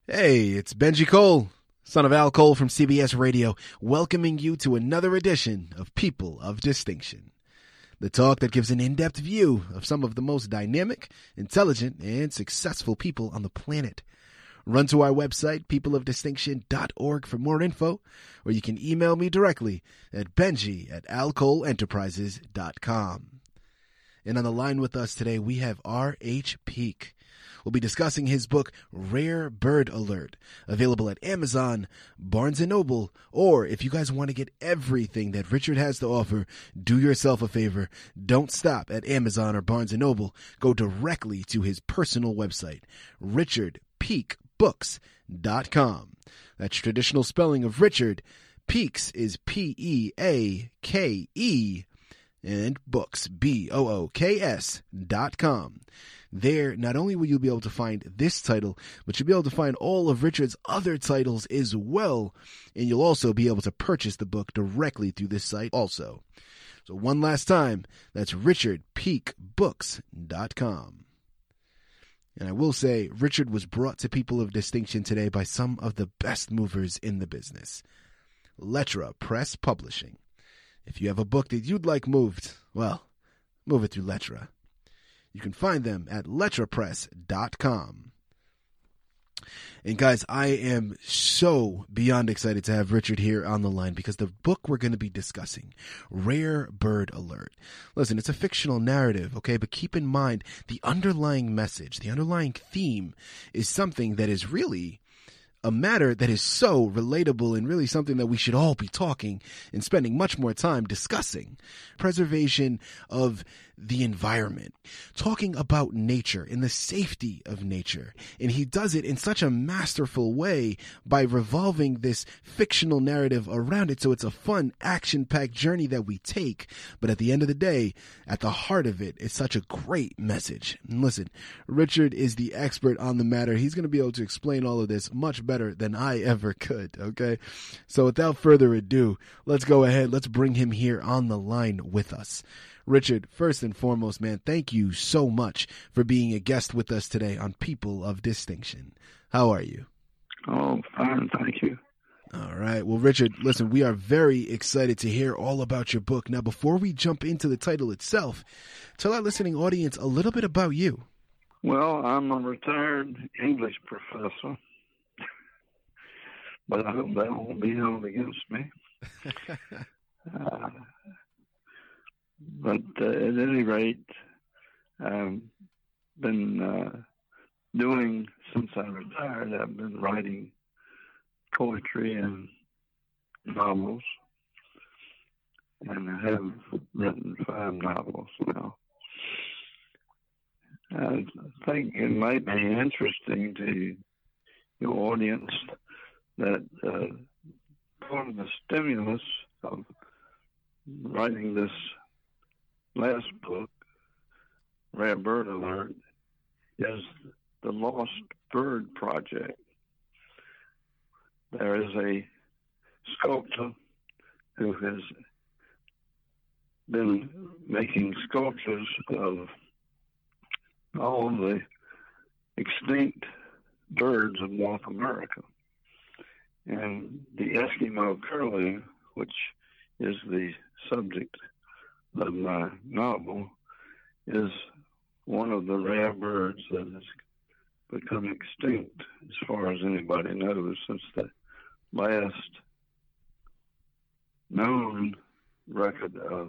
Hey, it's Benji Cole, son of Al Cole from CBS Radio, welcoming you to another edition of People of Distinction. The talk that gives an in-depth view of some of the most dynamic, intelligent, and successful people on the planet. Run to our website, peopleofdistinction.org for more info, or you can email me directly at benji@alcoleenterprises.com. And on the line with us today, we have R.H. Peak. We'll be discussing his book, Rare Bird Alert, available at Amazon, Barnes & Noble, or if you guys want to get everything that Richard has to offer, do yourself a favor. Don't stop at Amazon or Barnes & Noble. Go directly to his personal website, richardpeakbooks.com. That's traditional spelling of Richard. Peaks is Peake, and books, BOOKS.com. There, not only will you be able to find this title, but you'll be able to find all of Richard's other titles as well, and you'll also be able to purchase the book directly through this site also. So one last time, that's richardpeakbooks.com. And I will say, Richard was brought to People of Distinction today by some of the best movers in the business. Lettra Press Publishing. If you have a book that you'd like moved, well, move it through Lettra. You can find them at lettrapress.com. And guys, I am so beyond excited to have Richard here on the line because the book we're going to be discussing, Rare Bird Alert. Listen, it's a fictional narrative, okay? But keep in mind the underlying message, the underlying theme is something that is really a matter that is so relatable and really something that we should all be talking and spending much more time discussing. Preservation of the environment, talking about nature and the safety of nature. And he does it in such a masterful way by revolving this fictional narrative around it. So it's a fun, action-packed journey that we take. But at the end of the day, at the heart of it, it's such a great message. And listen, Richard is the expert on the matter. He's going to be able to explain all of this much better than I ever could, okay? So without further ado, let's go ahead. Let's bring him here on the line with us. Richard, first and foremost, man, thank you so much for being a guest with us today on People of Distinction. How are you? Oh, fine, thank you. All right. Well, Richard, listen, we are very excited to hear all about your book. Now, before we jump into the title itself, tell our listening audience a little bit about you. Well, I'm a retired English professor, but I hope that won't be held against me. But at any rate, I've been doing, since I retired, I've been writing poetry and novels, and I have written 5 novels now. I think it might be interesting to your audience that part of the stimulus of writing this last book, Rare Bird Alert, is the Lost Bird Project. There is a sculptor who has been making sculptures of all the extinct birds of North America. And the Eskimo curlew, which is the subject of my novel, is one of the rare birds that has become extinct, as far as anybody knows, since the last known record of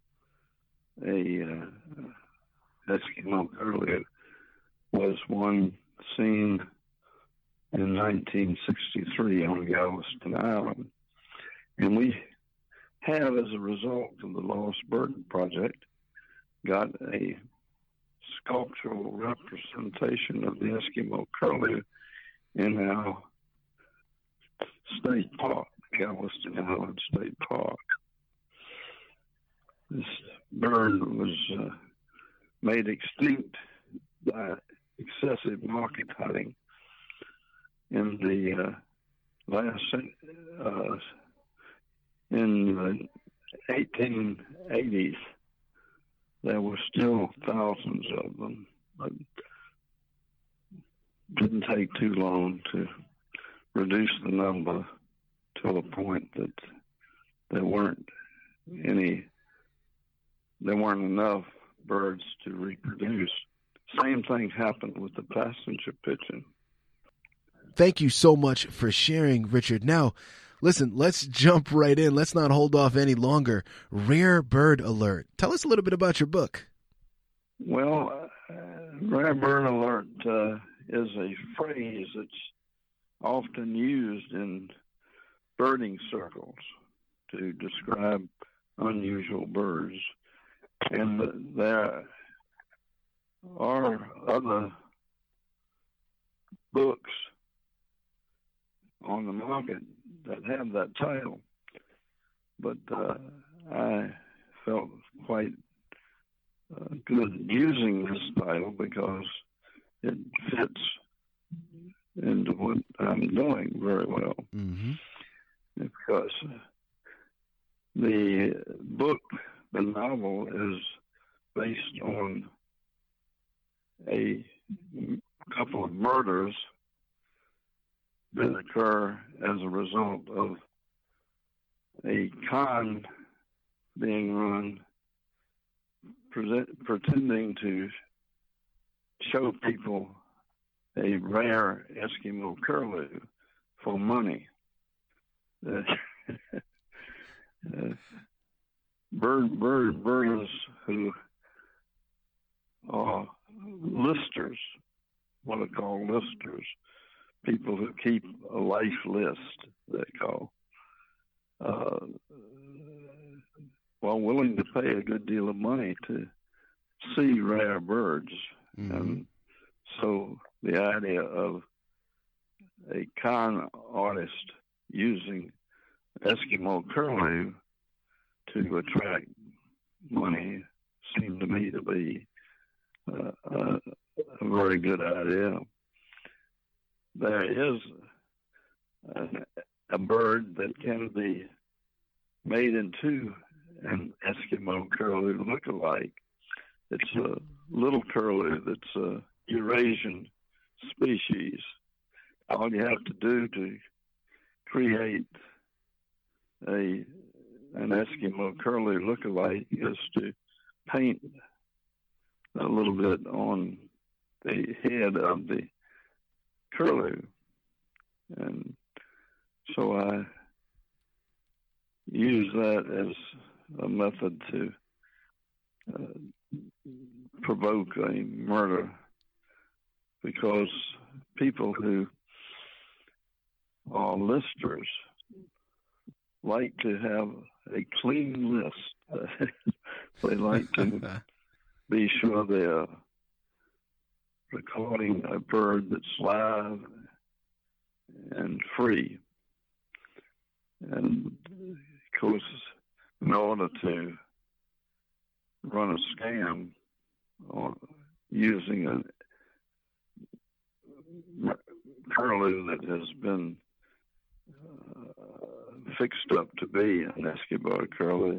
a Eskimo curlew was one seen in 1963 on Galveston Island. And we have, as a result of the Lost Bird Project, got a sculptural representation of the Eskimo curlew in our state park, Galveston Island State Park. This bird was made extinct by excessive market hunting in the in the 1880s. There were still thousands of them, but it didn't take too long to reduce the number to the point that there weren't enough birds to reproduce. Same thing happened with the passenger pigeon. Thank you so much for sharing, Richard. Now, listen, let's jump right in. Let's not hold off any longer. Rare Bird Alert. Tell us a little bit about your book. Well, Rare Bird Alert is a phrase that's often used in birding circles to describe unusual birds. And there are other books on the market that have that title, but I felt quite good using this title because it fits into what I'm doing very well. Mm-hmm. Because the book, the novel, is based on a couple of murders that occur as a result of a con being run pretending to show people a rare Eskimo curlew for money. Birders who are listers, what I call listers, people who keep a life list, they call, willing to pay a good deal of money to see rare birds. Mm-hmm. And so the idea of a con artist using Eskimo curlew to attract money seemed to me to be a very good idea. There is a bird that can be made into an Eskimo curlew look-alike. It's a little curlew that's a Eurasian species. All you have to do to create an Eskimo curlew look-alike is to paint a little bit on the head of the curlew. And so I use that as a method to provoke a murder, because people who are listers like to have a clean list. They like to be sure they're recording a bird that's live and free. And of course, in order to run a scam or using a curlew that has been fixed up to be an Eskimo curlew,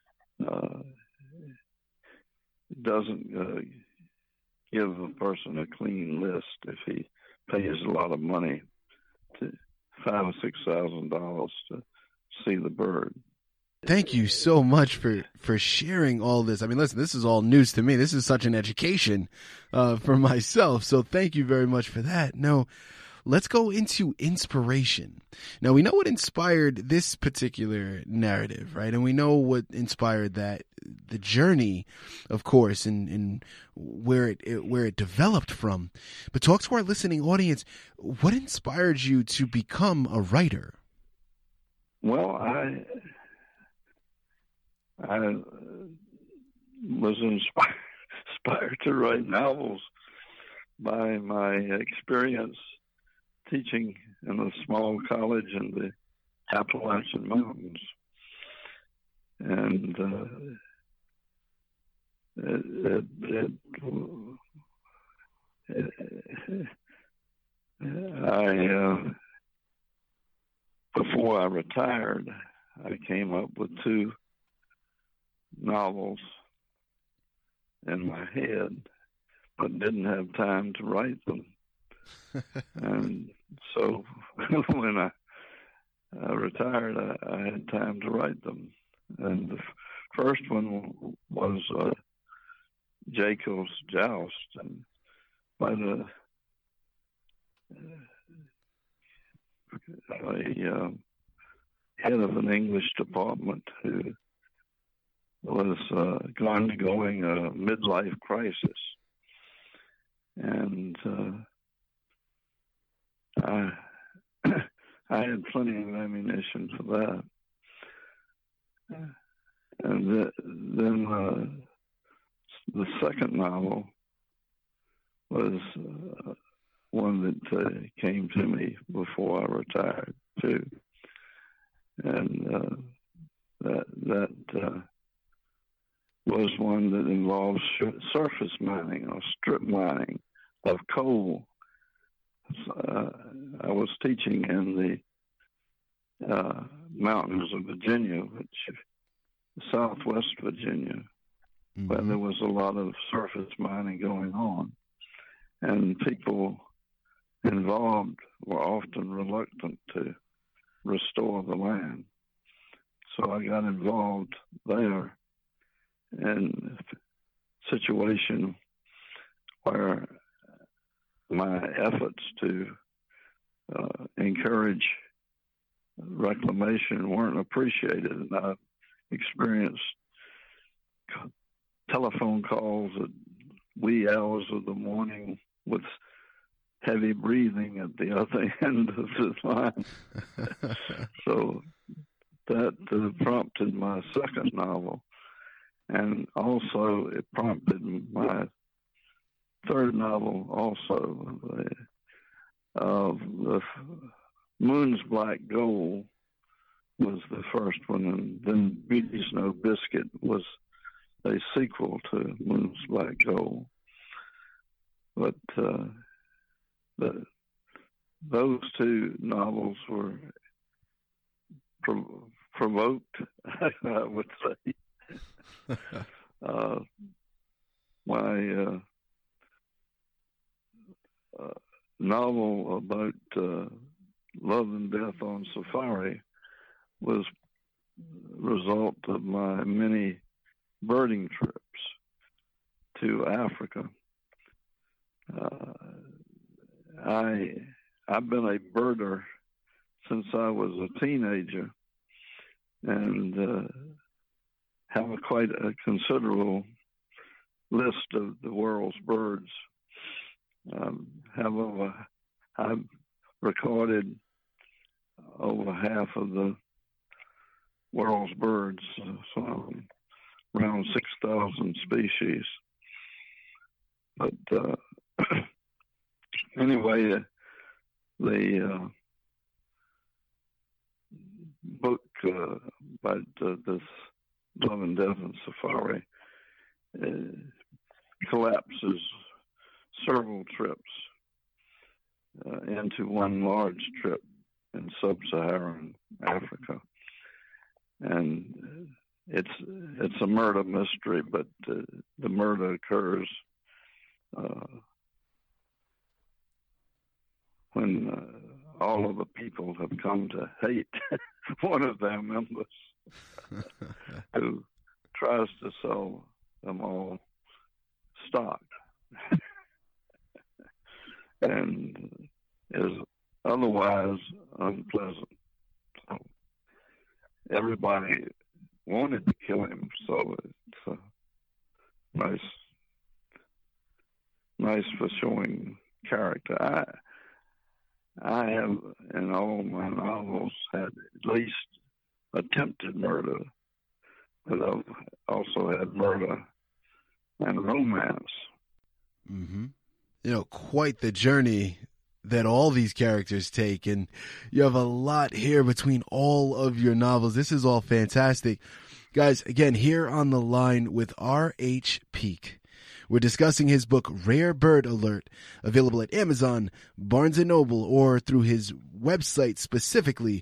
doesn't give a person a clean list if he pays a lot of money, to $5,000 or $6,000 to see the bird. Thank you so much for sharing all this. I mean, listen, this is all news to me. This is such an education for myself. So thank you very much for that. Now, let's go into inspiration. Now, we know what inspired this particular narrative, right? And we know what inspired the journey, of course, and where it developed from. But talk to our listening audience. What inspired you to become a writer? Well, I was inspired to write novels by my experience teaching in a small college in the Appalachian Mountains. And before I retired, I came up with 2 novels in my head, but didn't have time to write them. And so when I retired, I had time to write them. And the first one was Jacob's Joust, and by the head of an English department who was undergoing a midlife crisis. And I had plenty of ammunition for that. And then the second novel was one that came to me before I retired too, and that was one that involves surface mining or strip mining of coal. I was teaching in the mountains of Virginia, Southwest Virginia, mm-hmm. where there was a lot of surface mining going on, and people involved were often reluctant to restore the land. So I got involved there in a situation where my efforts to encourage reclamation weren't appreciated, and I experienced telephone calls at wee hours of the morning with heavy breathing at the other end of the line. So that prompted my second novel, and also it prompted my third novel also. The Moon's Black Gold was the first one, and then Beauty's No Biscuit was a sequel to Moon's Black Gold. But those two novels were provoked, I would say. My novel about love and death on safari was a result of my many birding trips to Africa. I've been a birder since I was a teenager, and have quite a considerable list of the world's birds. I've recorded over half of the world's birds, so around 6,000 species. But anyway, the book about this Love and Death and Safari collapses several trips into one large trip in sub-Saharan Africa, and it's a murder mystery, but the murder occurs when all of the people have come to hate one of their members who tries to sell them all stock and is otherwise unpleasant. So everybody wanted to kill him, so it's nice for showing character. I have, in all my novels, had at least attempted murder, but I've also had murder and romance. Mm-hmm. Quite the journey that all these characters take, and you have a lot here between all of your novels. This is all fantastic. Guys, again, here on the line with R.H. Peak. We're discussing his book, Rare Bird Alert, available at Amazon, Barnes & Noble, or through his website specifically,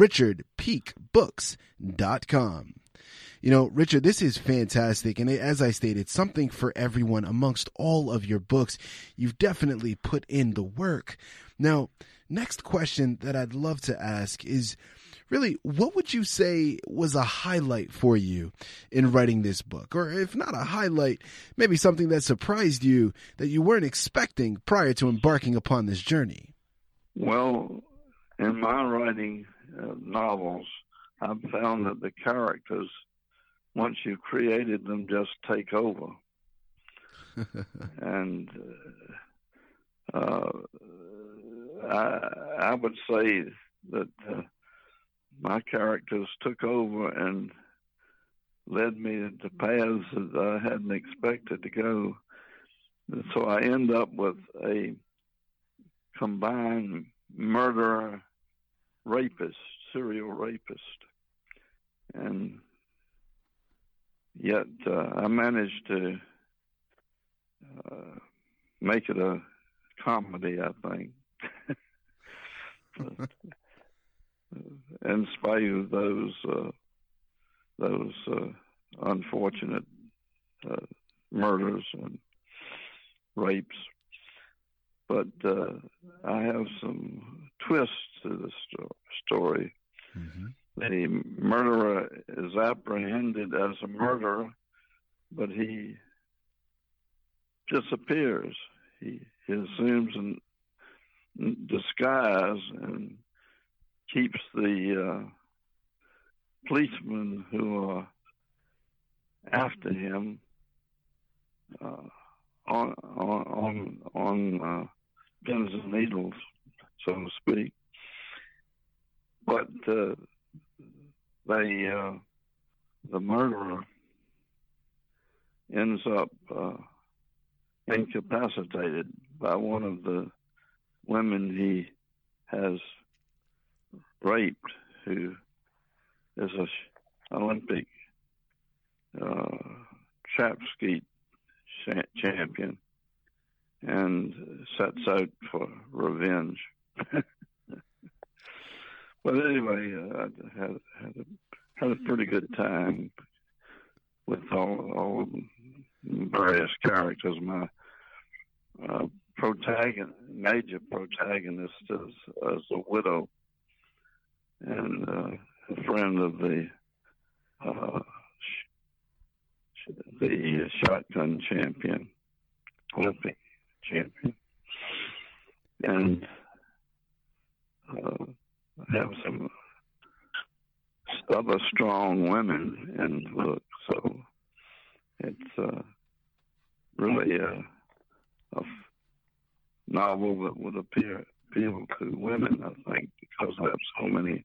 richardpeakbooks.com. Richard, this is fantastic, and as I stated, something for everyone amongst all of your books. You've definitely put in the work. Now, next question that I'd love to ask is really, what would you say was a highlight for you in writing this book? Or if not a highlight, maybe something that surprised you that you weren't expecting prior to embarking upon this journey? Well, in my writing novels, I've found that the characters, once you've created them, just take over. And I would say that my characters took over and led me into paths that I hadn't expected to go. And so I end up with a combined murderer, rapist, serial rapist. And yet I managed to make it a comedy, I think. In spite of those unfortunate murders and rapes. But I have some twists to the story. Mm-hmm. The murderer is apprehended as a murderer, but he disappears. He assumes a disguise and keeps the policemen who are after him on pins and needles, so to speak. But the murderer ends up incapacitated by one of the women he has raped, who is an Olympic trap skeet champion, and sets out for revenge. But anyway, I had a pretty good time with all various characters. My major protagonist is a widow and a friend of the shotgun champion, Olympic champion, and I have some other strong women in the book, so it's really a novel that would appeal to women, I think, because I have so many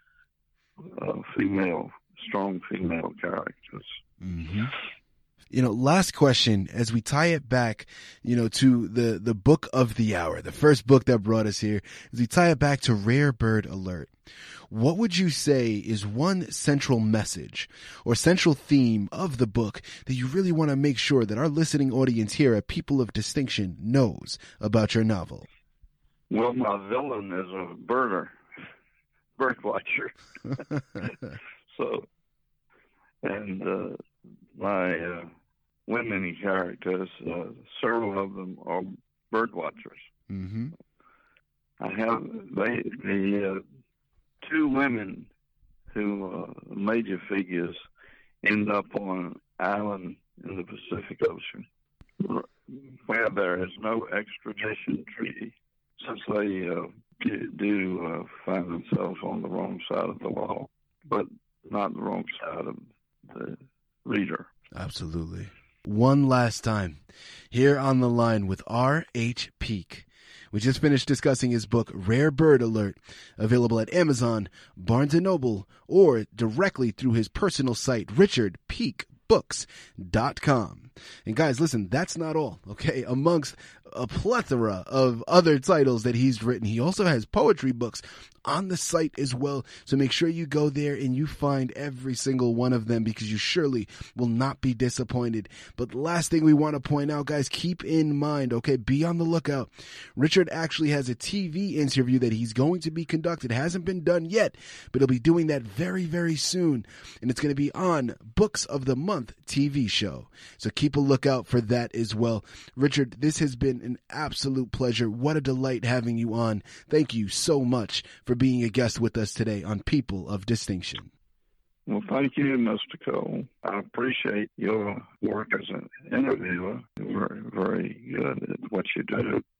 strong female characters. Mm-hmm. Last question, as we tie it back, to the book of the hour, the first book that brought us here, as we tie it back to Rare Bird Alert, what would you say is one central message or central theme of the book that you really want to make sure that our listening audience here at People of Distinction knows about your novel? Well, my villain is a bird watcher. So, and my women characters, several of them are bird watchers. Mm-hmm. I have the two women who are major figures end up on an island in the Pacific Ocean where there is no extradition treaty, since they do find themselves on the wrong side of the law, but not the wrong side of the reader. Absolutely. One last time, here on the line with R.H. Peak. We just finished discussing his book, Rare Bird Alert, available at Amazon, Barnes & Noble, or directly through his personal site, richardpeakbooks.com. And guys, listen, that's not all, okay? Amongst a plethora of other titles that he's written, he also has poetry books on the site as well. So make sure you go there and you find every single one of them, because you surely will not be disappointed. But the last thing we want to point out, guys, keep in mind, okay, be on the lookout. Richard actually has a TV interview that he's going to be conducted. It hasn't been done yet, but he'll be doing that very, very soon. And it's going to be on Books of the Month TV show. So keep a lookout for that as well. Richard, this has been an absolute pleasure. What a delight having you on. Thank you so much for being a guest with us today on People of Distinction. Well, thank you, Mr. Cole. I appreciate your work as an interviewer. You're very, very good at what you do.